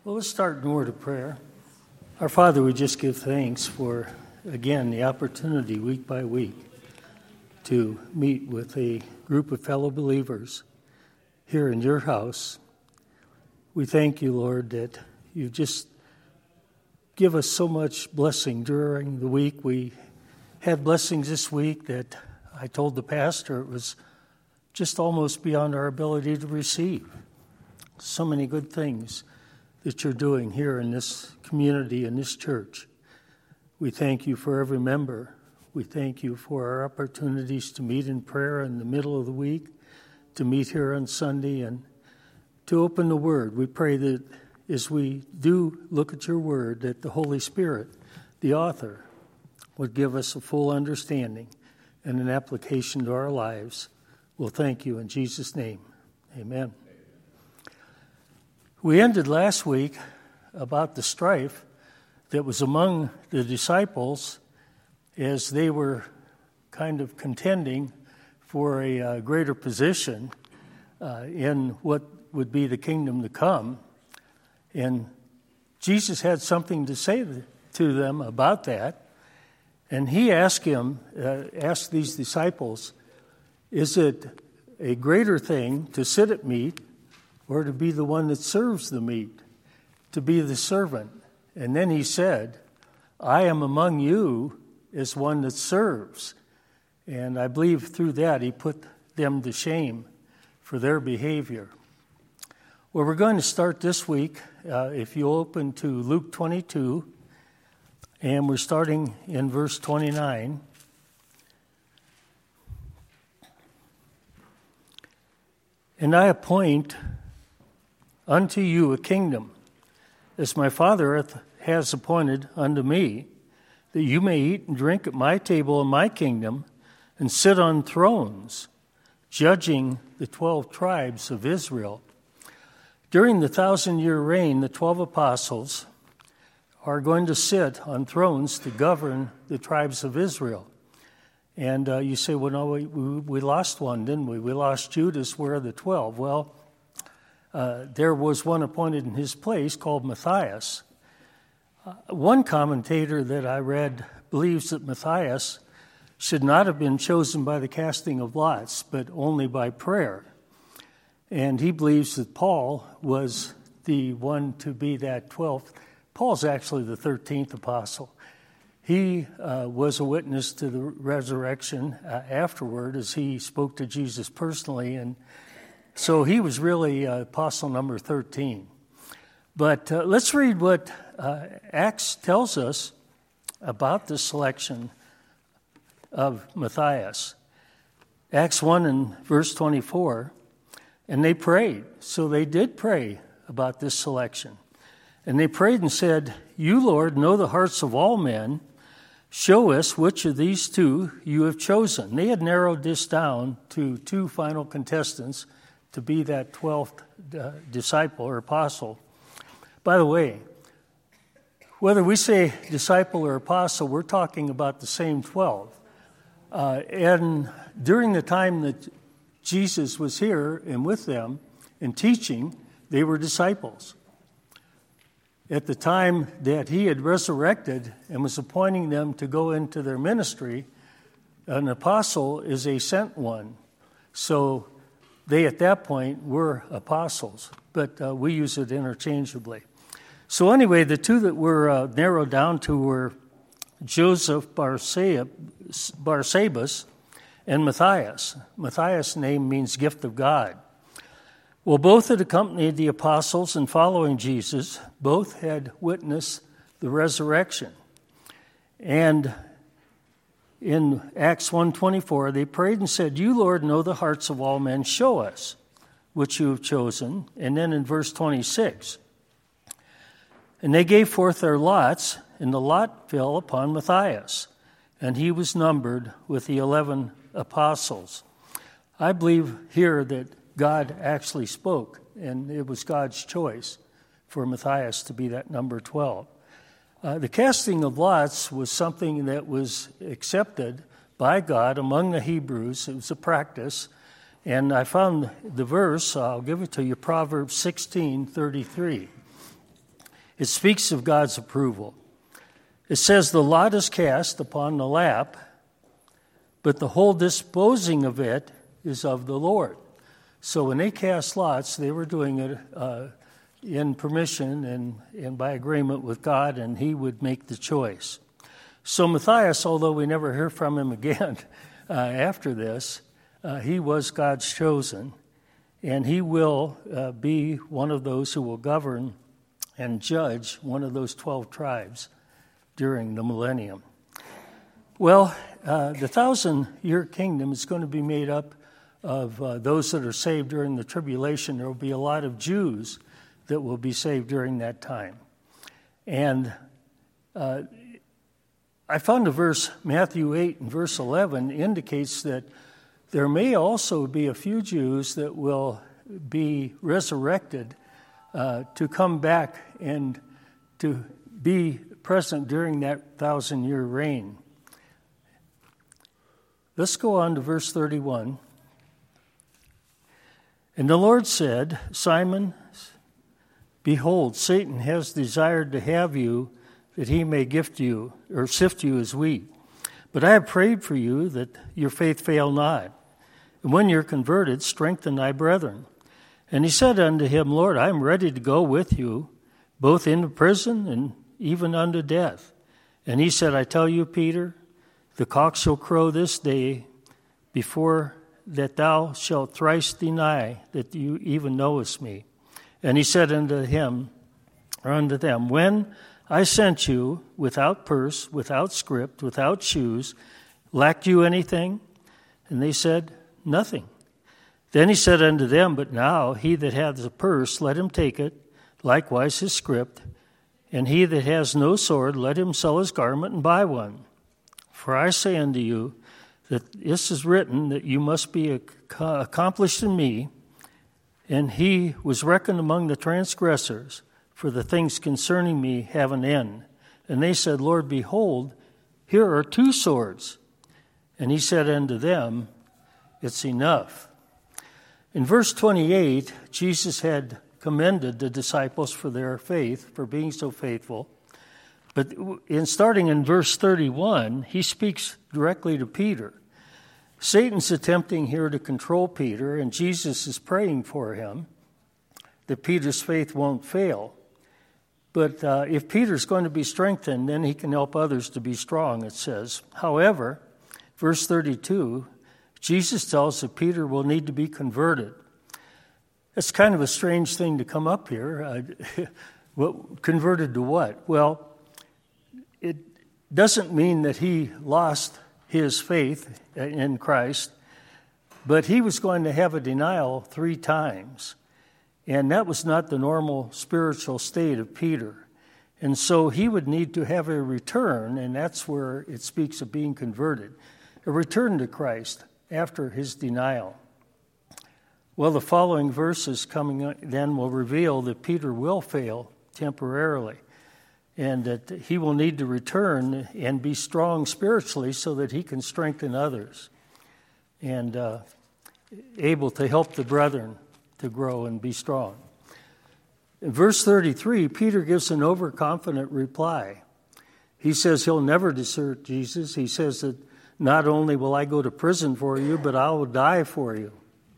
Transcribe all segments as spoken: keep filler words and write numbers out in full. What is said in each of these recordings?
Well, let's start in a word of prayer. Our Father, we just give thanks for, again, the opportunity week by week to meet with a group of fellow believers here in your house. We thank you, Lord, that you just give us so much blessing during the week. We had blessings this week that I told the pastor it was just almost beyond our ability to receive. So many good things that you're doing here in this community, in this church. We thank you for every member. We thank you for our opportunities to meet in prayer in the middle of the week, to meet here on Sunday, and to open the Word. We pray that as we do look at your Word, that the Holy Spirit, the author, would give us a full understanding and an application to our lives. We'll thank you in Jesus' name. Amen. We ended last week about the strife that was among the disciples as they were kind of contending for a uh, greater position uh, in what would be the kingdom to come. And Jesus had something to say to them about that. And he asked him, uh, asked these disciples, is it a greater thing to sit at meat or to be the one that serves the meat, to be the servant? And then he said, I am among you as one that serves. And I believe through that he put them to shame for their behavior. Well, we're going to start this week, uh, if you open to Luke twenty-two, and we're starting in verse twenty-nine. And I appoint unto you a kingdom, as my Father has appointed unto me, that you may eat and drink at my table in my kingdom, and sit on thrones, judging the twelve tribes of Israel. During the thousand-year reign, the twelve apostles are going to sit on thrones to govern the tribes of Israel. And uh, you say, well, no, we, we, we lost one, didn't we? We lost Judas. Where are the twelve? Well, uh, there was one appointed in his place called Matthias. Uh, one commentator that I read believes that Matthias should not have been chosen by the casting of lots, but only by prayer. And he believes that Paul was the one to be that twelfth. Paul's actually the thirteenth apostle. He uh, was a witness to the resurrection uh, afterward as he spoke to Jesus personally. And so he was really uh, apostle number thirteen. But uh, let's read what uh, Acts tells us about the selection of Matthias. Acts one and verse twenty-four. And they prayed. So they did pray about this selection. And they prayed and said, you, Lord, know the hearts of all men. Show us which of these two you have chosen. They had narrowed this down to two final contestants to be that twelfth uh, disciple or apostle. By the way, whether we say disciple or apostle, we're talking about the same twelve. Uh, and during the time that Jesus was here and with them and teaching, they were disciples. At the time that he had resurrected and was appointing them to go into their ministry, an apostle is a sent one. So they at that point were apostles, but uh, we use it interchangeably. So anyway, the two that were uh, narrowed down to were Joseph Barsabas and Matthias. Matthias' name means gift of God. Well, both had accompanied the apostles in following Jesus. Both had witnessed the resurrection. And in Acts one twenty-four, they prayed and said, you, Lord, know the hearts of all men. Show us which you have chosen. And then in verse twenty-six, and they gave forth their lots, and the lot fell upon Matthias, and he was numbered with the eleven apostles. I believe here that God actually spoke, and it was God's choice for Matthias to be that number twelve. Uh, the casting of lots was something that was accepted by God among the Hebrews. It was a practice. And I found the verse, I'll give it to you, Proverbs sixteen thirty-three. It speaks of God's approval. It says, the lot is cast upon the lap, but the whole disposing of it is of the Lord. So when they cast lots, they were doing it uh, in permission and, and by agreement with God, and he would make the choice. So Matthias, although we never hear from him again uh, after this, uh, he was God's chosen, and he will uh, be one of those who will govern and judge one of those twelve tribes during the millennium. Well, uh, the thousand-year kingdom is going to be made up of uh, those that are saved during the tribulation. There will be a lot of Jews that will be saved during that time. And uh, I found a verse, Matthew eight and verse eleven, indicates that there may also be a few Jews that will be resurrected uh, to come back and to be present during that thousand-year reign. Let's go on to verse thirty-one. And the Lord said, Simon, behold, Satan has desired to have you, that he may gift you, or sift you as wheat. But I have prayed for you that your faith fail not. And when you're converted, strengthen thy brethren. And he said unto him, Lord, I am ready to go with you, both into prison and even unto death. And he said, I tell you, Peter, the cock shall crow this day before that thou shalt thrice deny that you even knowest me. And he said unto him, or unto them, when I sent you without purse, without scrip, without shoes, lacked you anything? And they said, nothing. Then he said unto them, but now he that hath a purse, let him take it, likewise his scrip, and he that has no sword, let him sell his garment and buy one. For I say unto you, that this is written, that you must be accomplished in me, and he was reckoned among the transgressors, for the things concerning me have an end. And they said, Lord, behold, here are two swords. And he said unto them, it's enough. In verse twenty-eight, Jesus had commended the disciples for their faith, for being so faithful. But in starting in verse thirty-one, he speaks directly to Peter. Satan's attempting here to control Peter, and Jesus is praying for him that Peter's faith won't fail. But uh, if Peter's going to be strengthened, then he can help others to be strong, it says. However, verse thirty-two, Jesus tells that Peter will need to be converted. It's kind of a strange thing to come up here. Uh, well, converted to what? Well, it doesn't mean that he lost his faith in Christ, but he was going to have a denial three times. And that was not the normal spiritual state of Peter. And so he would need to have a return, and that's where it speaks of being converted, a return to Christ after his denial. Well, the following verses coming then will reveal that Peter will fail temporarily, and that he will need to return and be strong spiritually so that he can strengthen others and uh, able to help the brethren to grow and be strong. In verse thirty-three, Peter gives an overconfident reply. He says he'll never desert Jesus. He says that not only will I go to prison for you, but I will die for you.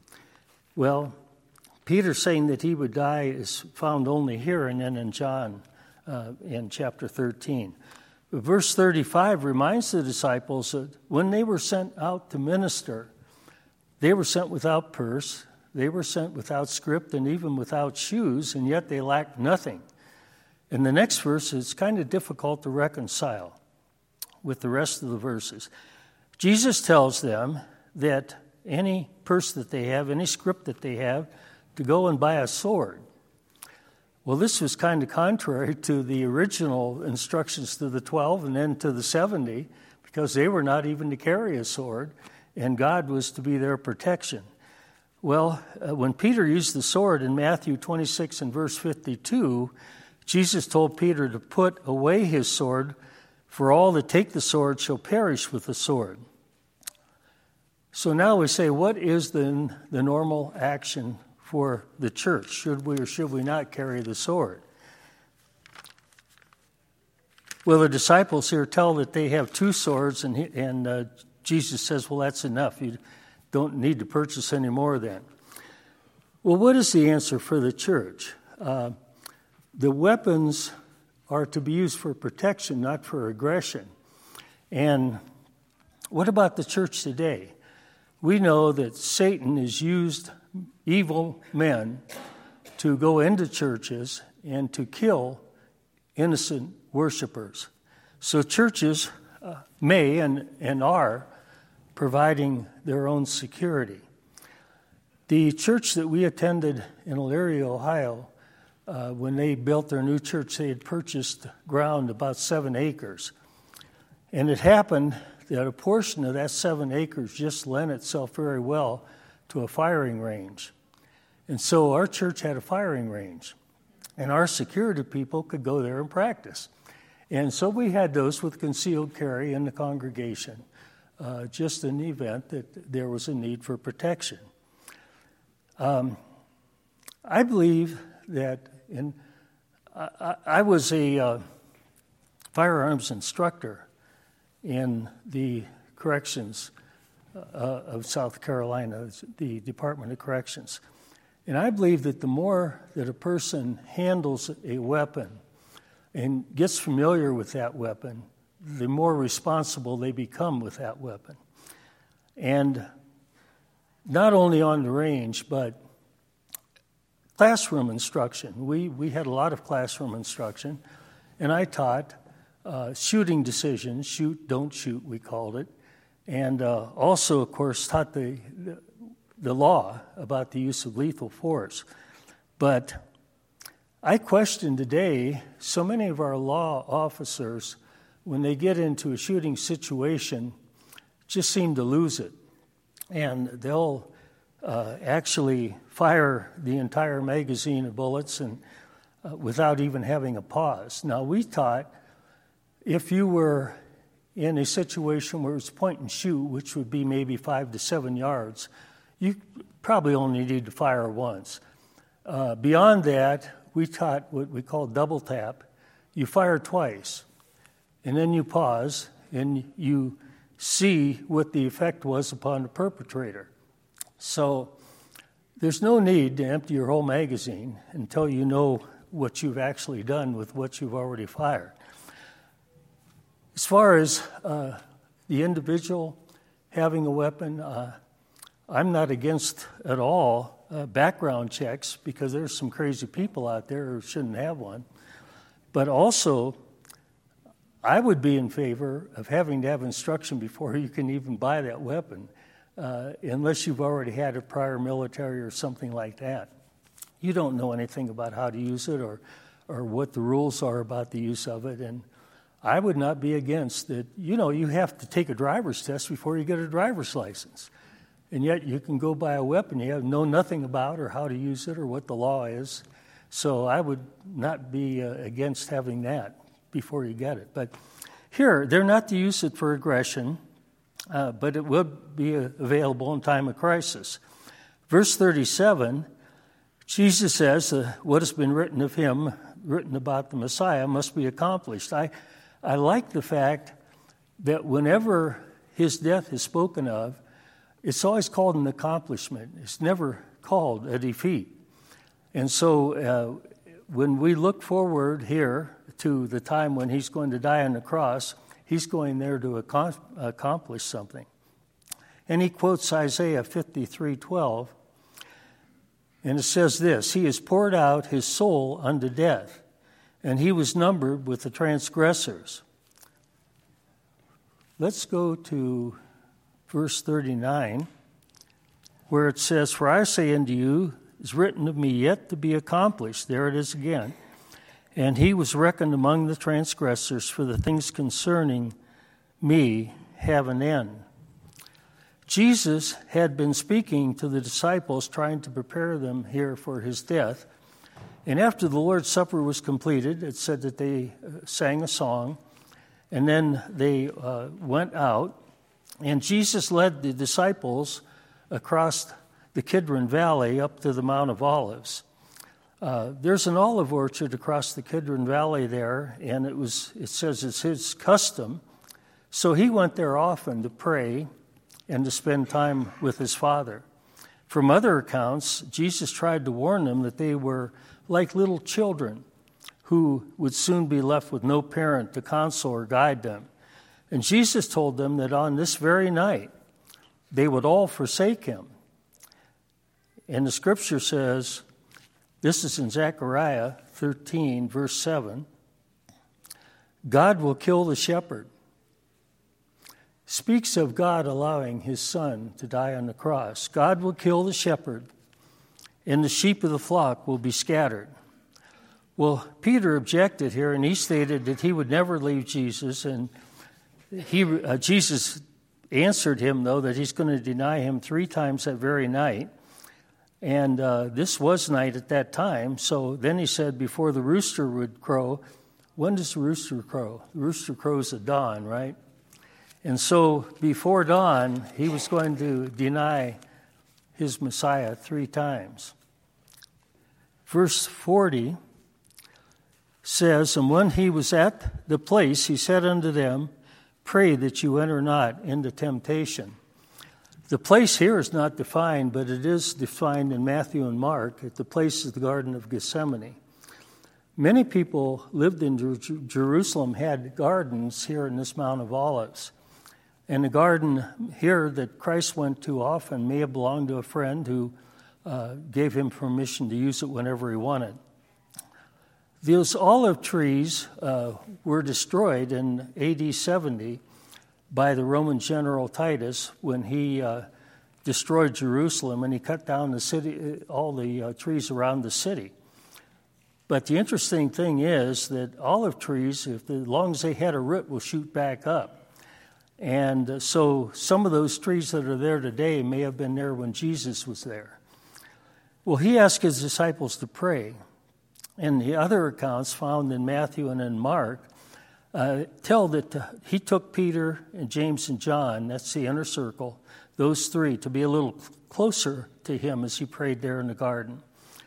Well, Peter saying that he would die is found only here and then in John uh, in chapter thirteen. But verse thirty-five reminds the disciples that when they were sent out to minister, they were sent without purse, they were sent without scrip, and even without shoes, and yet they lacked nothing. In the next verse, it's kind of difficult to reconcile with the rest of the verses. Jesus tells them that any purse that they have, any scrip that they have, to go and buy a sword. Well, this was kind of contrary to the original instructions to the twelve and then to the seventy, because they were not even to carry a sword, and God was to be their protection. Well, uh, when Peter used the sword in Matthew twenty-six and verse fifty-two, Jesus told Peter to put away his sword, for all that take the sword shall perish with the sword. So now we say, what is the, the normal action for the church? Should we or should we not carry the sword? Well, the disciples here tell that they have two swords, and, he, and uh, Jesus says, well, that's enough. You don't need to purchase any more then. Well, what is the answer for the church? Uh, the weapons are to be used for protection, not for aggression. And what about the church today? We know that Satan has used evil men to go into churches and to kill innocent worshipers. So churches uh, may and, and are providing their own security. The church that we attended in Elyria, Ohio, uh, when they built their new church, they had purchased ground about seven acres. And it happened that a portion of that seven acres just lent itself very well to a firing range. And so our church had a firing range, and our security people could go there and practice. And so we had those with concealed carry in the congregation, uh, just in the event that there was a need for protection. Um, I believe that in I, I was a uh, firearms instructor in the corrections uh, of South Carolina, the Department of Corrections. And I believe that the more that a person handles a weapon and gets familiar with that weapon, the more responsible they become with that weapon. And not only on the range, but classroom instruction. We, we had a lot of classroom instruction, and I taught uh, shooting decisions, shoot, don't shoot, we called it, and uh, also, of course, taught the, the the law about the use of lethal force. But I question today so many of our law officers, when they get into a shooting situation, just seem to lose it. And they'll uh, actually fire the entire magazine of bullets and uh, without even having a pause. Now, we taught if you were in a situation where it was point and shoot, which would be maybe five to seven yards, you probably only need to fire once. Uh, beyond that, we taught what we call double tap. You fire twice, and then you pause, and you see what the effect was upon the perpetrator. So there's no need to empty your whole magazine until you know what you've actually done with what you've already fired. As far as uh, the individual having a weapon, uh, I'm not against at all uh, background checks, because there's some crazy people out there who shouldn't have one. But also, I would be in favor of having to have instruction before you can even buy that weapon, uh, unless you've already had a prior military or something like that. You don't know anything about how to use it or, or what the rules are about the use of it. And I would not be against that. You know, you have to take a driver's test before you get a driver's license. And yet you can go buy a weapon you have know nothing about or how to use it or what the law is. So I would not be uh, against having that before you get it. But here, they're not to use it for aggression, uh, but it will be uh, available in time of crisis. Verse thirty-seven, Jesus says, uh, what has been written of him, written about the Messiah, must be accomplished. I, I like the fact that whenever his death is spoken of, it's always called an accomplishment. It's never called a defeat. And so uh, when we look forward here to the time when he's going to die on the cross, he's going there to ac- accomplish something. And he quotes Isaiah fifty-three twelve, and it says this, he has poured out his soul unto death, and he was numbered with the transgressors. Let's go to verse thirty-nine, where it says, for I say unto you, is written of me yet to be accomplished. There it is again. And he was reckoned among the transgressors, for the things concerning me have an end. Jesus had been speaking to the disciples, trying to prepare them here for his death. And after the Lord's Supper was completed, it said that they sang a song, and then they uh, went out. And Jesus led the disciples across the Kidron Valley up to the Mount of Olives. Uh, there's an olive orchard across the Kidron Valley there, and it was it says it's his custom. So he went there often to pray and to spend time with his Father. From other accounts, Jesus tried to warn them that they were like little children who would soon be left with no parent to counsel or guide them. And Jesus told them that on this very night, they would all forsake him. And the scripture says, this is in Zechariah thirteen, verse seven, God will kill the shepherd. Speaks of God allowing his son to die on the cross. God will kill the shepherd, and the sheep of the flock will be scattered. Well, Peter objected here, and he stated that he would never leave Jesus, and he uh, Jesus answered him, though, that he's going to deny him three times that very night. And uh, this was night at that time. So then he said, before the rooster would crow, when does the rooster crow? The rooster crows at dawn, right? And so before dawn, he was going to deny his Messiah three times. Verse forty says, and when he was at the place, he said unto them, pray that you enter not into temptation. The place here is not defined, but it is defined in Matthew and Mark. At the place is the Garden of Gethsemane. Many people lived in Jer- Jerusalem, had gardens here in this Mount of Olives. And the garden here that Christ went to often may have belonged to a friend who uh, gave him permission to use it whenever he wanted. Those olive trees uh, were destroyed in A D seventy by the Roman general Titus when he uh, destroyed Jerusalem and he cut down the city, all the uh, trees around the city. But the interesting thing is that olive trees, if as long as they had a root, will shoot back up. And uh, so some of those trees that are there today may have been there when Jesus was there. Well, he asked his disciples to pray. And the other accounts found in Matthew and in Mark uh, tell that uh, he took Peter and James and John, that's the inner circle, those three, to be a little closer to him as he prayed there in the garden.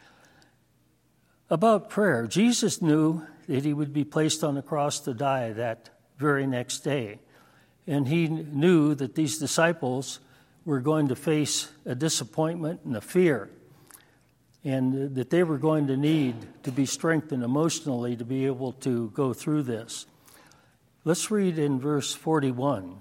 About prayer, Jesus knew that he would be placed on the cross to die that very next day. And he knew that these disciples were going to face a disappointment and a fear, and that they were going to need to be strengthened emotionally to be able to go through this. Let's read in verse forty-one.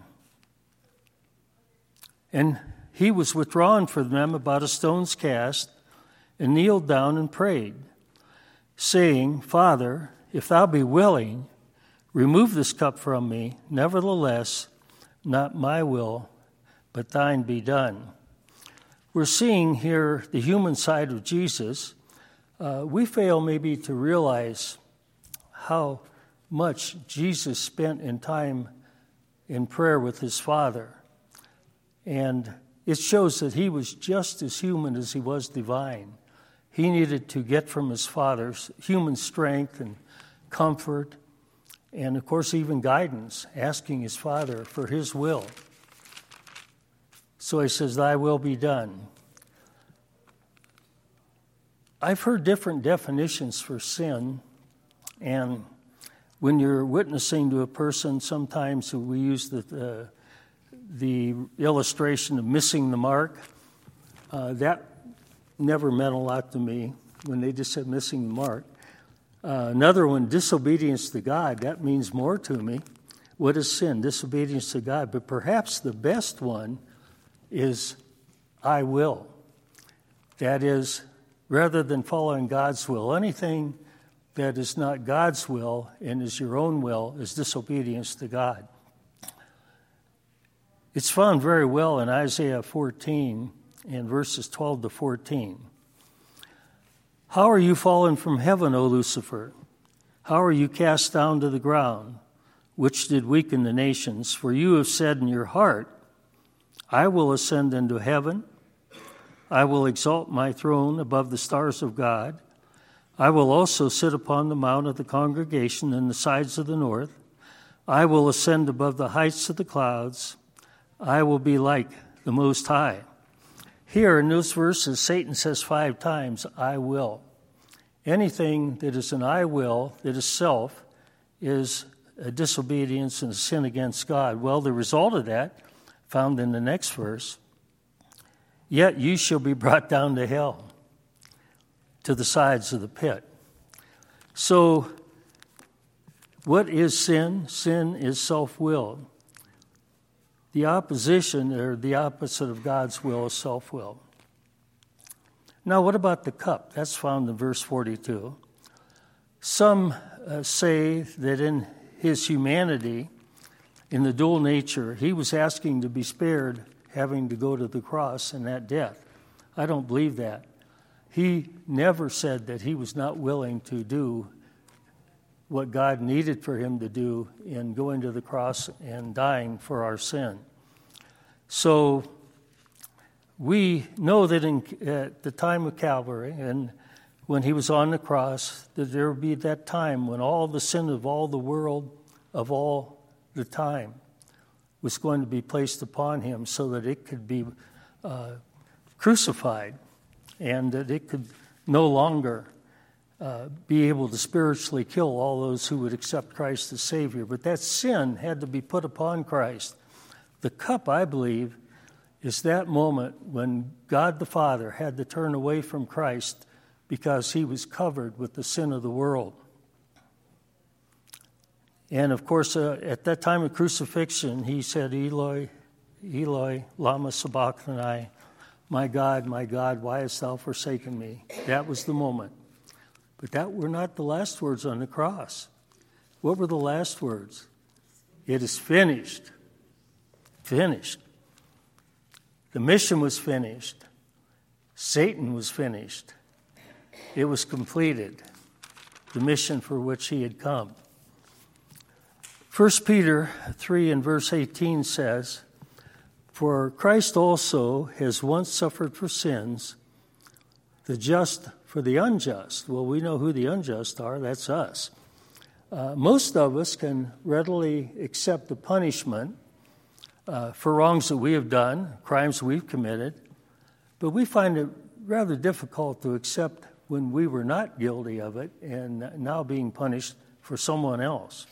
And he was withdrawn from them about a stone's cast, and kneeled down and prayed, saying, Father, if thou be willing, remove this cup from me. Nevertheless, not my will, but thine be done. We're seeing here the human side of Jesus. Uh, we fail maybe to realize how much Jesus spent in time in prayer with his Father. And it shows that he was just as human as he was divine. He needed to get from his Father human strength and comfort, and of course even guidance, asking his Father for his will. So he says, thy will be done. I've heard different definitions for sin, and when you're witnessing to a person, sometimes we use the, uh, the illustration of missing the mark. Uh, that never meant a lot to me when they just said missing the mark. Uh, another one, disobedience to God, that means more to me. What is sin? Disobedience to God. But perhaps the best one is I will. That is, rather than following God's will, anything that is not God's will and is your own will is disobedience to God. It's found very well in Isaiah fourteen and verses twelve to fourteen. How are you fallen from heaven, O Lucifer? How are you cast down to the ground, which did weaken the nations? For you have said in your heart, I will ascend into heaven. I will exalt my throne above the stars of God. I will also sit upon the mount of the congregation in the sides of the north. I will ascend above the heights of the clouds. I will be like the Most High. Here in those verses, Satan says five times, I will. anything that is an I will, that is self, is a disobedience and a sin against God. Well, the result of that, found in the next verse, yet you shall be brought down to hell, to the sides of the pit. So, what is sin? Sin is self-willed. The opposition, or the opposite of God's will, is self-will. Now, what about the cup? That's found in verse forty-two. Some uh, say that in his humanity, in the dual nature, he was asking to be spared having to go to the cross and that death. I don't believe that. He never said that he was not willing to do what God needed for him to do in going to the cross and dying for our sin. So we know that in, at the time of Calvary and when he was on the cross, that there would be that time when all the sin of all the world, of all the time, was going to be placed upon him so that it could be uh, crucified and that it could no longer uh, be able to spiritually kill all those who would accept Christ as Savior. But that sin had to be put upon Christ. The cup, I believe, is that moment when God the Father had to turn away from Christ because he was covered with the sin of the world. And of course, uh, at that time of crucifixion, he said, Eloi, Eloi, lama sabachthani, my God, my God, why hast thou forsaken me? That was the moment. But that were not the last words on the cross. What were the last words? It is finished. Finished. The mission was finished. Satan was finished. It was completed, the mission for which he had come. First Peter three and verse eighteen says, for Christ also has once suffered for sins, the just for the unjust. Well, we know who the unjust are. That's us. Uh, most of us can readily accept the punishment uh, for wrongs that we have done, crimes we've committed, but we find it rather difficult to accept when we were not guilty of it and now being punished for someone else.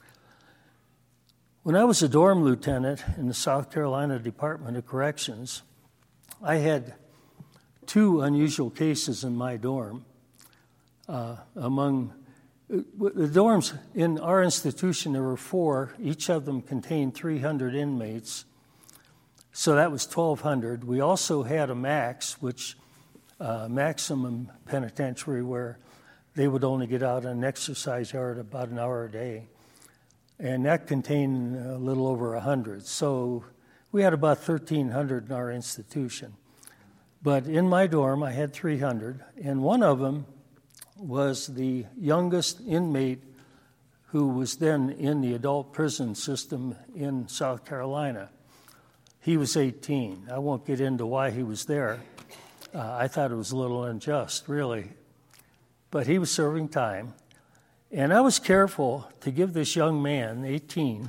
When I was a dorm lieutenant in the South Carolina Department of Corrections, I had two unusual cases in my dorm. Uh, among the dorms in our institution, there were four. Each of them contained three hundred inmates, so that was twelve hundred. We also had a max, which uh, maximum penitentiary, where they would only get out on an exercise yard about an hour a day. And that contained a little over one hundred. So we had about thirteen hundred in our institution. But in my dorm, I had three hundred, and one of them was the youngest inmate who was then in the adult prison system in South Carolina. He was eighteen. I won't get into why he was there. Uh, I thought it was a little unjust, really. But he was serving time. And I was careful to give this young man, eighteen,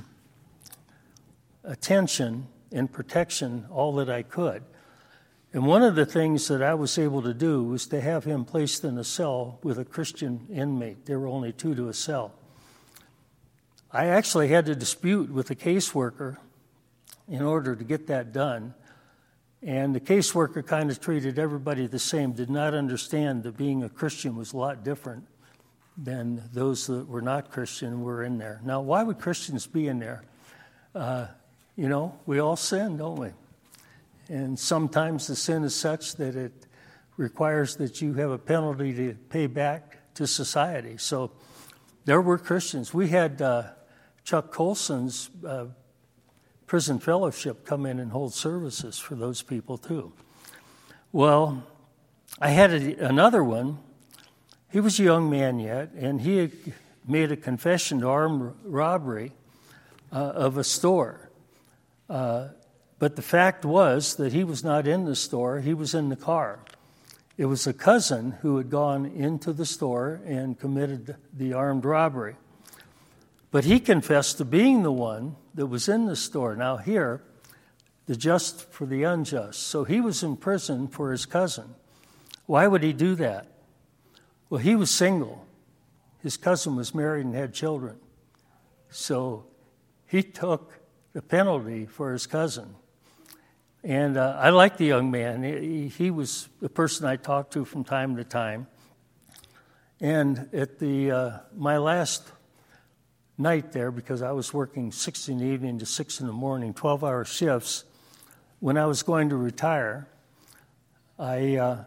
attention and protection all that I could. And one of the things that I was able to do was to have him placed in a cell with a Christian inmate. There were only two to a cell. I actually had to dispute with the caseworker in order to get that done. And the caseworker kind of treated everybody the same, did not understand that being a Christian was a lot different than those that were not Christian and were in there. Now, why would Christians be in there? Uh, you know, we all sin, don't we? And sometimes the sin is such that it requires that you have a penalty to pay back to society. So there were Christians. We had uh, Chuck Colson's uh, prison fellowship come in and hold services for those people too. Well, I had a, another one. He was a young man yet, and he had made a confession to armed robbery uh, of a store. Uh, but the fact was that he was not in the store, he was in the car. It was a cousin who had gone into the store and committed the armed robbery. But he confessed to being the one that was in the store. Now here, the just for the unjust. So he was in prison for his cousin. Why would he do that? Well, he was single. His cousin was married and had children. So he took the penalty for his cousin. And uh, I liked the young man. He, he was the person I talked to from time to time. And at the uh, my last night there, because I was working six in the evening to six in the morning, twelve-hour shifts, when I was going to retire, I uh,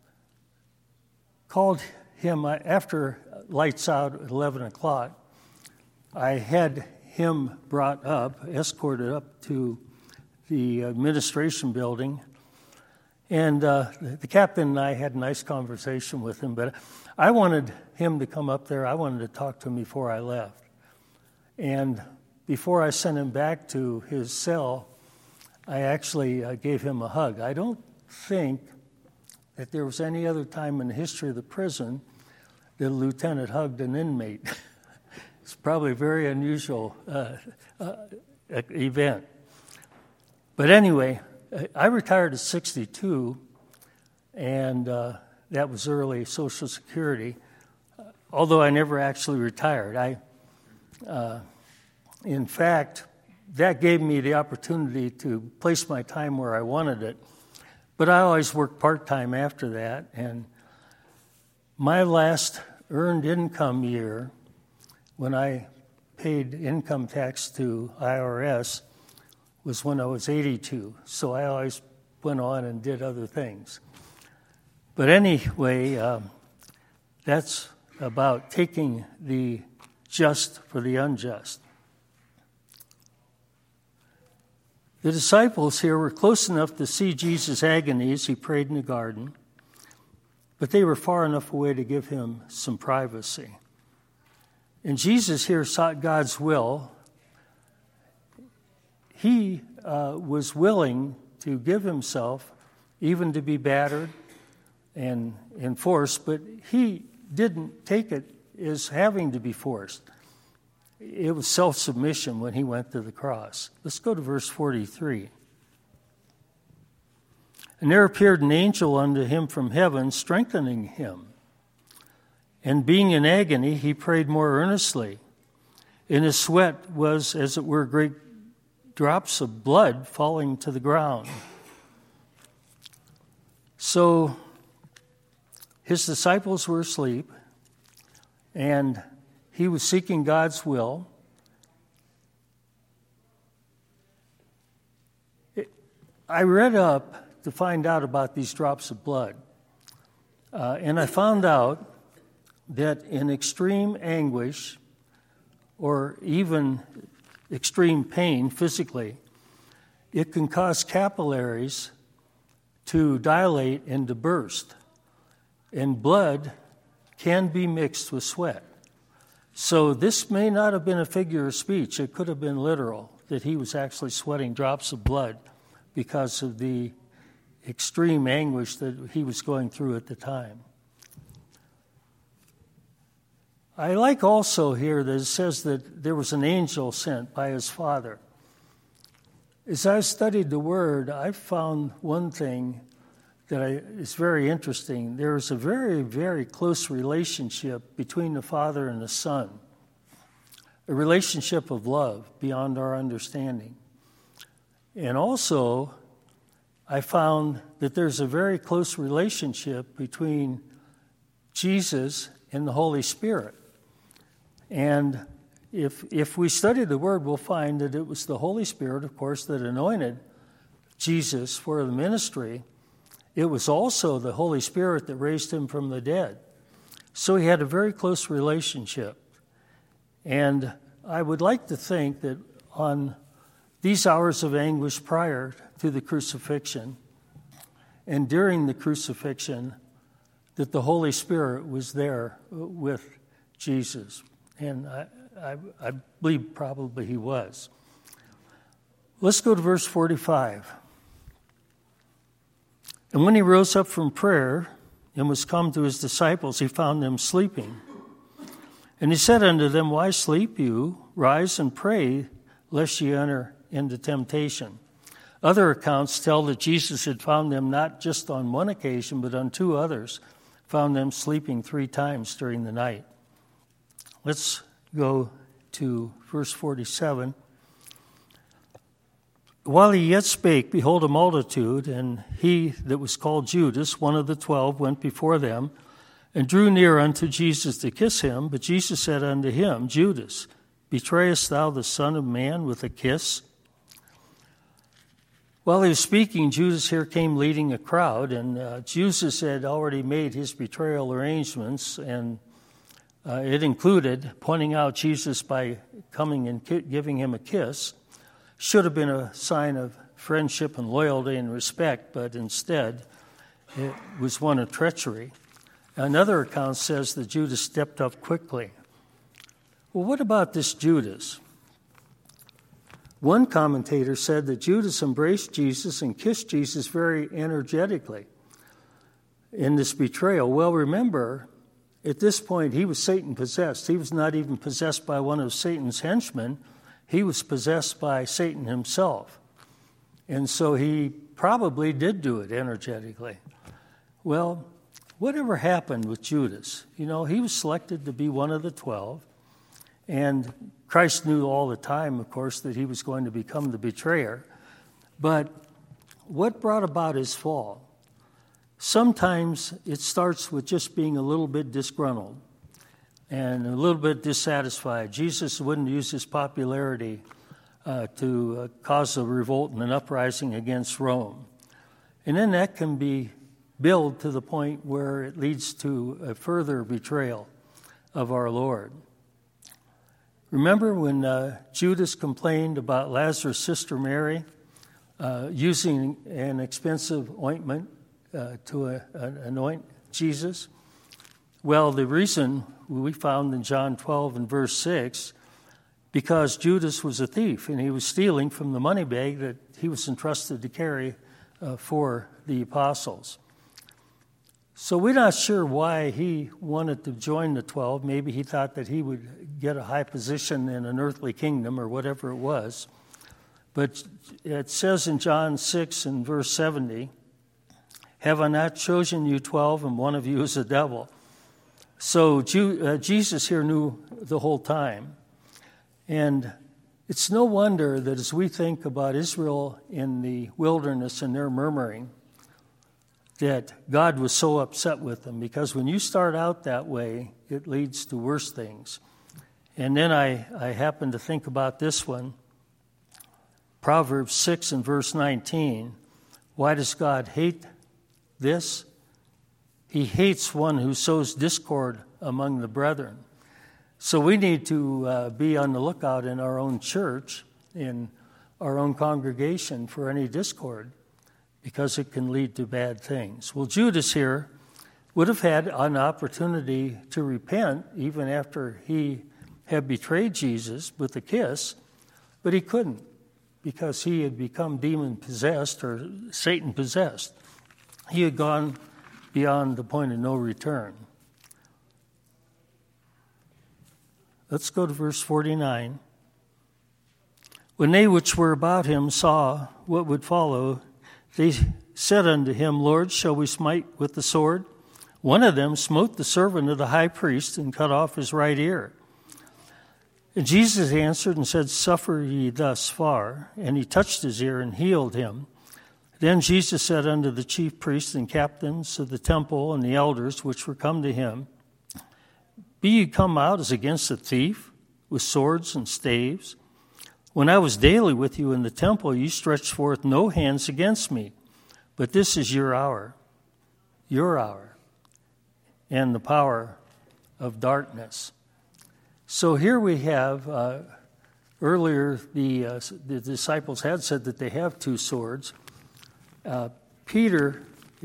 called him after lights out at eleven o'clock. I had him brought up, escorted up to the administration building, and uh, the captain and I had a nice conversation with him, but I wanted him to come up there. I wanted to talk to him before I left. And before I sent him back to his cell, I actually uh, gave him a hug. I don't think that there was any other time in the history of the prison that a lieutenant hugged an inmate. It's probably a very unusual uh, uh, event. But anyway, I retired at sixty-two, and uh, that was early Social Security, although I never actually retired. I, uh, in fact, that gave me the opportunity to place my time where I wanted it. But I always worked part-time after that, and my last earned income year, when I paid income tax to I R S, was when I was eighty-two. So I always went on and did other things. But anyway, um, that's about taking the just for the unjust. The disciples here were close enough to see Jesus' agony as he prayed in the garden, but they were far enough away to give him some privacy. And Jesus here sought God's will. He uh, was willing to give himself, even to be battered and enforced, but he didn't take it as having to be forced. It was self-submission when he went to the cross. Let's go to verse forty-three. And there appeared an angel unto him from heaven, strengthening him. And being in agony, he prayed more earnestly. And his sweat was, as it were, great drops of blood falling to the ground. So his disciples were asleep, and he was seeking God's will. I read up to find out about these drops of blood, uh, and I found out that in extreme anguish or even extreme pain physically, it can cause capillaries to dilate and to burst, and blood can be mixed with sweat. So this may not have been a figure of speech. It could have been literal, that he was actually sweating drops of blood because of the extreme anguish that he was going through at the time. I like also here that it says that there was an angel sent by his Father. As I studied the Word, I found one thing that I, is very interesting. There is a very, very close relationship between the Father and the Son, a relationship of love beyond our understanding. And also, I found that there's a very close relationship between Jesus and the Holy Spirit. And if if we study the Word, we'll find that it was the Holy Spirit, of course, that anointed Jesus for the ministry. It was also the Holy Spirit that raised him from the dead. So he had a very close relationship. And I would like to think that on these hours of anguish prior to the crucifixion and during the crucifixion, that the Holy Spirit was there with Jesus. And I, I, I believe probably he was. Let's go to verse forty-five. And when he rose up from prayer and was come to his disciples, he found them sleeping. And he said unto them, Why sleep you? Rise and pray, lest ye enter into temptation. Other accounts tell that Jesus had found them not just on one occasion, but on two others, found them sleeping three times during the night. Let's go to verse forty-seven. While he yet spake, behold, a multitude, and he that was called Judas, one of the twelve, went before them, and drew near unto Jesus to kiss him. But Jesus said unto him, Judas, betrayest thou the Son of Man with a kiss? While he was speaking, Judas here came leading a crowd, and uh, Judas had already made his betrayal arrangements, and uh, it included pointing out Jesus by coming and ki- giving him a kiss. Should have been a sign of friendship and loyalty and respect, but instead it was one of treachery. Another account says that Judas stepped up quickly. Well, what about this Judas? One commentator said that Judas embraced Jesus and kissed Jesus very energetically in this betrayal. Well, remember, at this point, he was Satan-possessed. He was not even possessed by one of Satan's henchmen. He was possessed by Satan himself. And so he probably did do it energetically. Well, whatever happened with Judas? You know, he was selected to be one of the twelve. And Christ knew all the time, of course, that he was going to become the betrayer. But what brought about his fall? Sometimes it starts with just being a little bit disgruntled and a little bit dissatisfied. Jesus wouldn't use his popularity uh, to uh, cause a revolt and an uprising against Rome. And then that can be built to the point where it leads to a further betrayal of our Lord. Remember when uh, Judas complained about Lazarus' sister Mary uh, using an expensive ointment uh, to uh, anoint Jesus? Well, the reason we found in John twelve and verse six, because Judas was a thief and he was stealing from the money bag that he was entrusted to carry uh, for the apostles. So we're not sure why he wanted to join the twelve. Maybe he thought that he would get a high position in an earthly kingdom or whatever it was. But it says in John six and verse seventy, have I not chosen you twelve, and one of you is a devil? So Jesus here knew the whole time. And it's no wonder that as we think about Israel in the wilderness and their murmuring, that God was so upset with them, because when you start out that way, it leads to worse things. And then I, I happen to think about this one, Proverbs six and verse nineteen. Why does God hate this? He hates one who sows discord among the brethren. So we need to uh, be on the lookout in our own church, in our own congregation, for any discord, because it can lead to bad things. Well, Judas here would have had an opportunity to repent even after he had betrayed Jesus with a kiss, but he couldn't, because he had become demon-possessed or Satan-possessed. He had gone beyond the point of no return. Let's go to verse forty-nine. When they which were about him saw what would follow, they said unto him, Lord, shall we smite with the sword? One of them smote the servant of the high priest and cut off his right ear. And Jesus answered and said, suffer ye thus far. And he touched his ear and healed him. Then Jesus said unto the chief priests and captains of the temple and the elders which were come to him, be ye come out as against a thief with swords and staves? When I was daily with you in the temple, you stretched forth no hands against me. But this is your hour, your hour, and the power of darkness. So here we have, uh, earlier the, uh, the disciples had said that they have two swords. Uh, Peter,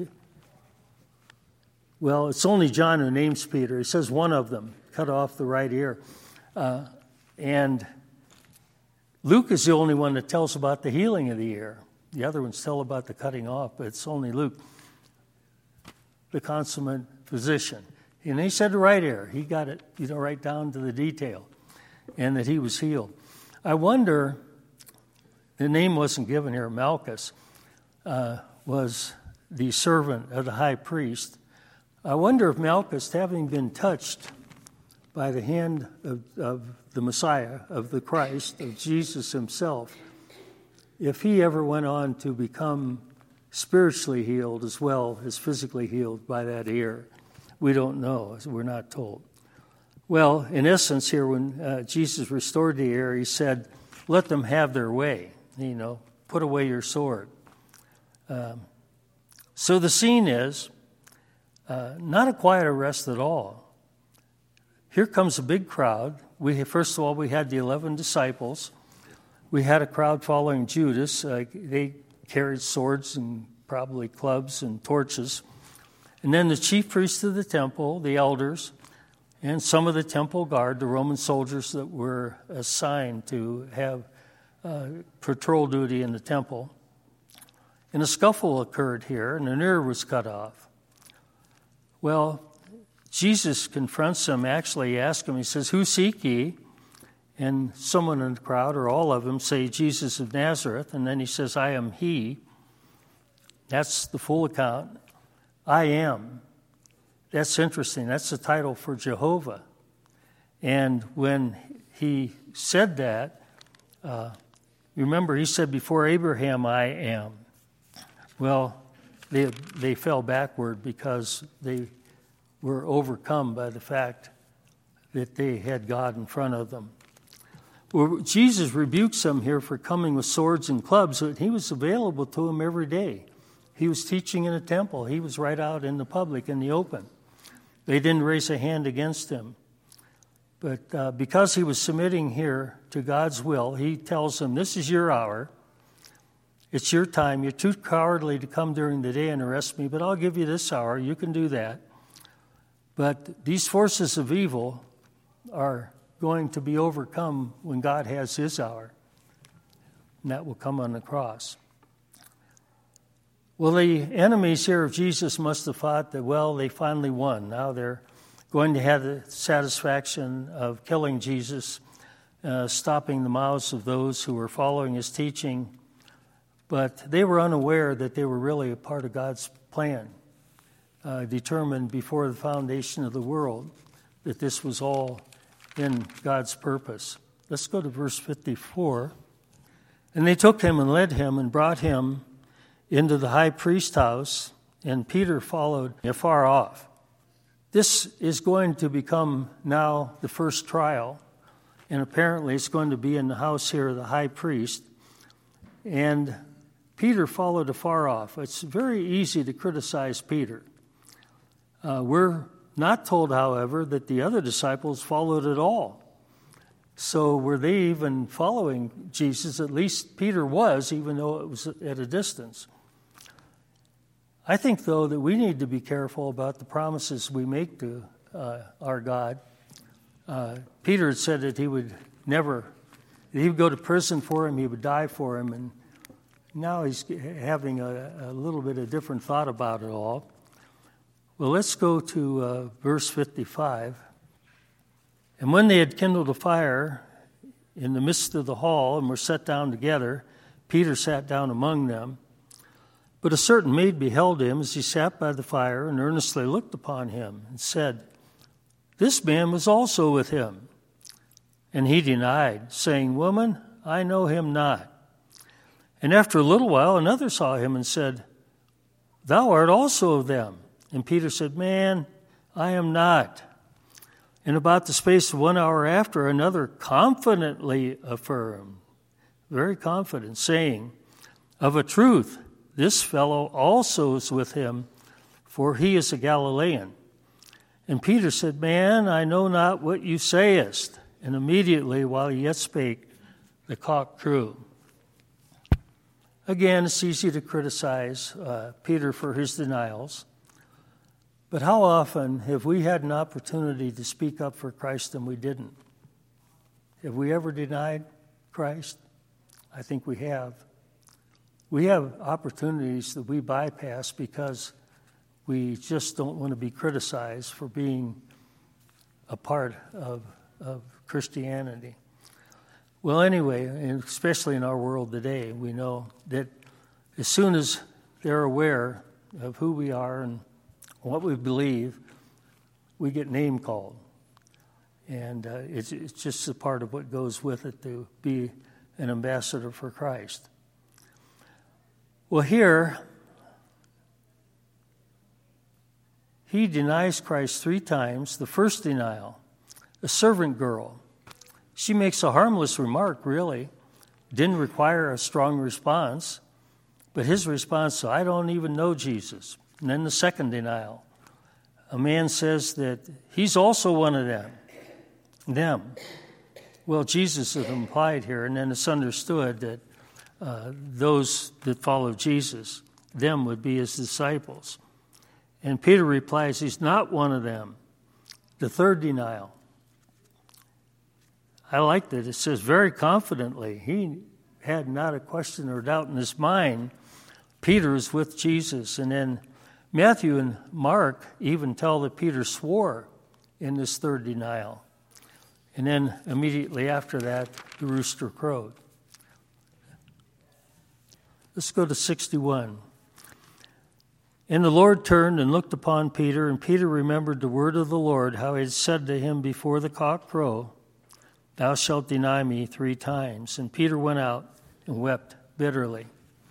well, it's only John who names Peter. He says one of them cut off the right ear. Uh, and Luke is the only one that tells about the healing of the ear. The other ones tell about the cutting off, but it's only Luke, the consummate physician. And he said the right ear. He got it, you know, right down to the detail, and that he was healed. I wonder, the name wasn't given here, Malchus, uh, was the servant of the high priest. I wonder if Malchus, having been touched by the hand of, of the Messiah, of the Christ, of Jesus himself, if he ever went on to become spiritually healed as well as physically healed by that ear. We don't know, as we're not told. Well, in essence here, when uh, Jesus restored the ear, he said, let them have their way, you know, put away your sword. Um, so the scene is uh, not a quiet arrest at all. Here comes a big crowd. We First of all, we had the eleven disciples. We had a crowd following Judas. Uh, they carried swords and probably clubs and torches. And then the chief priests of the temple, the elders, and some of the temple guard, the Roman soldiers that were assigned to have uh, patrol duty in the temple. And a scuffle occurred here, and an ear was cut off. Well, Jesus confronts them, actually asks them, he says, who seek ye? And someone in the crowd, or all of them, say, Jesus of Nazareth. And then he says, I am he. That's the full account. I am. That's interesting. That's the title for Jehovah. And when he said that, uh, remember, he said, before Abraham, I am. Well, they, they fell backward because they were overcome by the fact that they had God in front of them. Well, Jesus rebukes them here for coming with swords and clubs. He was available to them every day. He was teaching in a temple. He was right out in the public, in the open. They didn't raise a hand against him. But uh, because he was submitting here to God's will, he tells them, this is your hour. It's your time. You're too cowardly to come during the day and arrest me, but I'll give you this hour. You can do that. But these forces of evil are going to be overcome when God has his hour. And that will come on the cross. Well, the enemies here of Jesus must have thought that, well, they finally won. Now they're going to have the satisfaction of killing Jesus, uh, stopping the mouths of those who were following his teaching. But they were unaware that they were really a part of God's plan, uh, determined before the foundation of the world that this was all in God's purpose. Let's go to verse fifty-four. And they took him and led him and brought him into the high priest's house, and Peter followed afar off. This is going to become now the first trial, and apparently it's going to be in the house here of the high priest. And Peter followed afar off. It's very easy to criticize Peter. Uh, we're not told, however, that the other disciples followed at all. So were they even following Jesus? At least Peter was, even though it was at a distance. I think, though, that we need to be careful about the promises we make to uh, our God. Uh, Peter had said that he would never, that he would go to prison for him, he would die for him, and now he's having a, a little bit of different thought about it all. Well, let's go to uh, verse fifty-five. And when they had kindled a fire in the midst of the hall and were set down together, Peter sat down among them. But a certain maid beheld him as he sat by the fire and earnestly looked upon him and said, This man was also with him. And he denied, saying, Woman, I know him not. And after a little while another saw him and said, Thou art also of them. And Peter said, Man, I am not. And about the space of one hour after, another confidently affirmed, very confident, saying, Of a truth, this fellow also is with him, for he is a Galilean. And Peter said, Man, I know not what you sayest. And immediately, while he yet spake, the cock crew. Again, it's easy to criticize uh, Peter for his denials. But how often have we had an opportunity to speak up for Christ and we didn't? Have we ever denied Christ? I think we have. We have opportunities that we bypass because we just don't want to be criticized for being a part of, of Christianity. Well, anyway, and especially in our world today, we know that as soon as they're aware of who we are and what we believe, we get name called. And uh, it's, it's just a part of what goes with it to be an ambassador for Christ. Well, here, he denies Christ three times. The first denial, a servant girl. She makes a harmless remark, really. Didn't require a strong response. But his response, I don't even know Jesus. And then the second denial. A man says that he's also one of them. Them. Well, Jesus is implied here, and then it's understood that uh, those that follow Jesus, them would be his disciples. And Peter replies, he's not one of them. The third denial. I like that. It says very confidently. He had not a question or doubt in his mind. Peter is with Jesus. And then Matthew and Mark even tell that Peter swore in this third denial. And then immediately after that, the rooster crowed. Let's go to sixty-one. And the Lord turned and looked upon Peter, and Peter remembered the word of the Lord, how he had said to him before the cock crow, thou shalt deny me three times. And Peter went out and wept bitterly.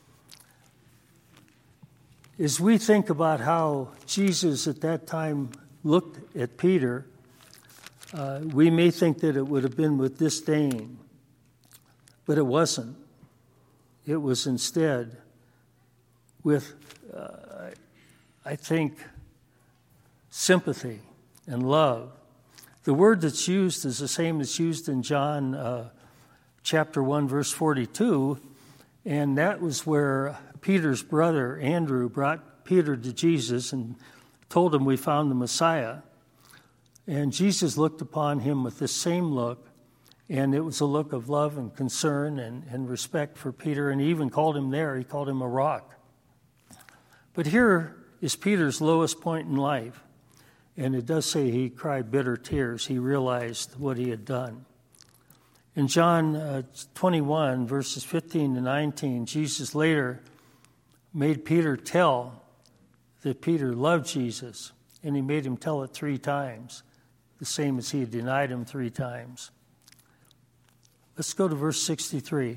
As we think about how Jesus at that time looked at Peter, uh, we may think that it would have been with disdain, but it wasn't. It was instead with, uh, I think, sympathy and love. The word that's used is the same that's used in John uh, chapter one, verse forty-two, and that was where Peter's brother, Andrew, brought Peter to Jesus and told him we found the Messiah. And Jesus looked upon him with the same look, and it was a look of love and concern and, and respect for Peter, and he even called him there, he called him a rock. But here is Peter's lowest point in life, and it does say he cried bitter tears. He realized what he had done. In John uh, twenty-one, verses fifteen to nineteen, Jesus later made Peter tell that Peter loved Jesus, and he made him tell it three times, the same as he had denied him three times. Let's go to verse sixty-three.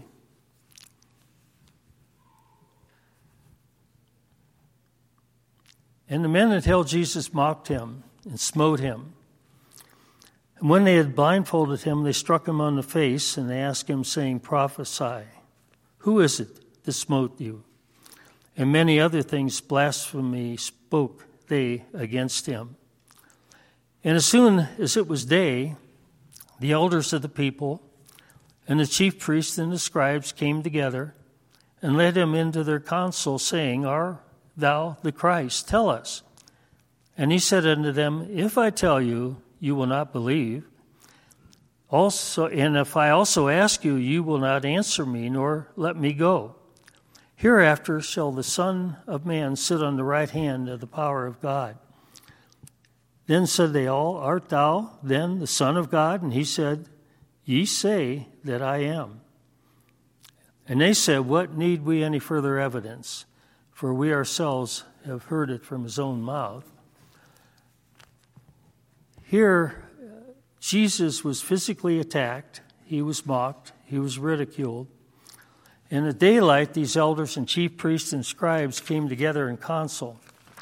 And the men that held Jesus mocked him and smote him. And when they had blindfolded him, they struck him on the face, and they asked him, saying, Prophesy, who is it that smote you? And many other things blasphemy spoke they against him. And as soon as it was day, the elders of the people and the chief priests and the scribes came together and led him into their council, saying, Art thou the Christ? Tell us. And he said unto them, If I tell you, you will not believe. Also, and if I also ask you, you will not answer me, nor let me go. Hereafter shall the Son of Man sit on the right hand of the power of God. Then said they all, Art thou then the Son of God? And he said, Ye say that I am. And they said, What need we any further evidence? For we ourselves have heard it from his own mouth. Here, Jesus was physically attacked. He was mocked. He was ridiculed. In the daylight, these elders and chief priests and scribes came together in council.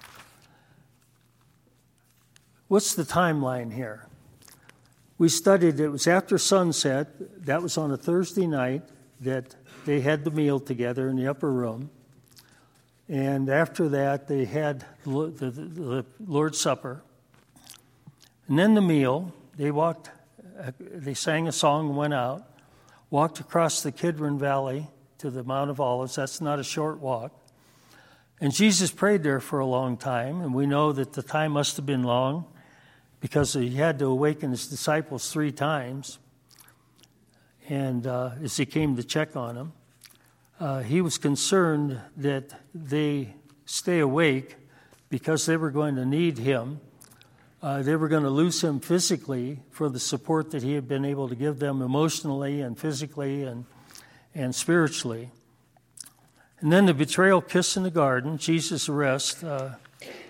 What's the timeline here? We studied it was after sunset. That was on a Thursday night that they had the meal together in the upper room. And after that, they had the, the, the Lord's Supper. And then the meal, they walked, they sang a song and went out, walked across the Kidron Valley to the Mount of Olives. That's not a short walk. And Jesus prayed there for a long time, and we know that the time must have been long because he had to awaken his disciples three times. And uh, as he came to check on them, uh, he was concerned that they stay awake because they were going to need him. Uh, they were going to lose him physically for the support that he had been able to give them emotionally and physically and and spiritually. And then the betrayal kiss in the garden, Jesus' arrest. Uh,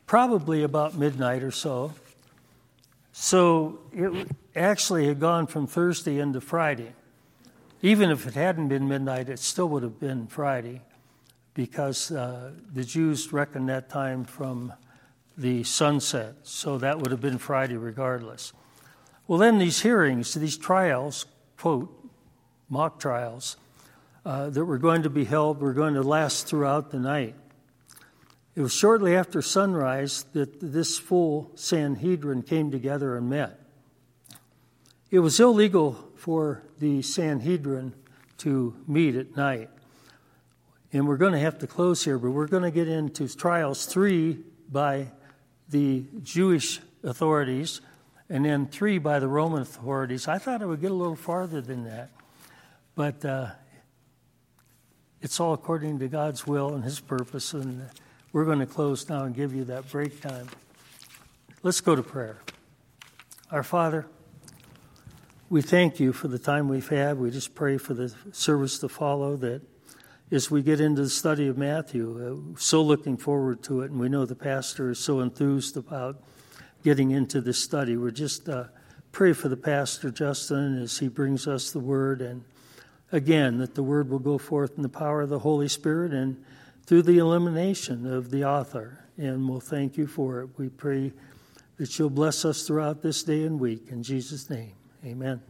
probably about midnight or so. So it actually had gone from Thursday into Friday. Even if it hadn't been midnight, it still would have been Friday, because uh, the Jews reckon that time from the sunset. So that would have been Friday regardless. Well, then these hearings, these trials, quote, mock trials, uh, that were going to be held were going to last throughout the night. It was shortly after sunrise that this full Sanhedrin came together and met. It was illegal for the Sanhedrin to meet at night. And we're going to have to close here, but we're going to get into trials three by the Jewish authorities and then three by the Roman authorities. I thought it would get a little farther than that. But uh, it's all according to God's will and his purpose, and we're going to close now and give you that break time. Let's go to prayer. Our Father, we thank you for the time we've had. We just pray for the service to follow, that as we get into the study of Matthew, uh, so looking forward to it, and we know the pastor is so enthused about getting into this study. We're just uh, pray for the pastor, Justin, as he brings us the word, and again, that the word will go forth in the power of the Holy Spirit and through the illumination of the author, and we'll thank you for it. We pray that you'll bless us throughout this day and week. In Jesus' name, amen.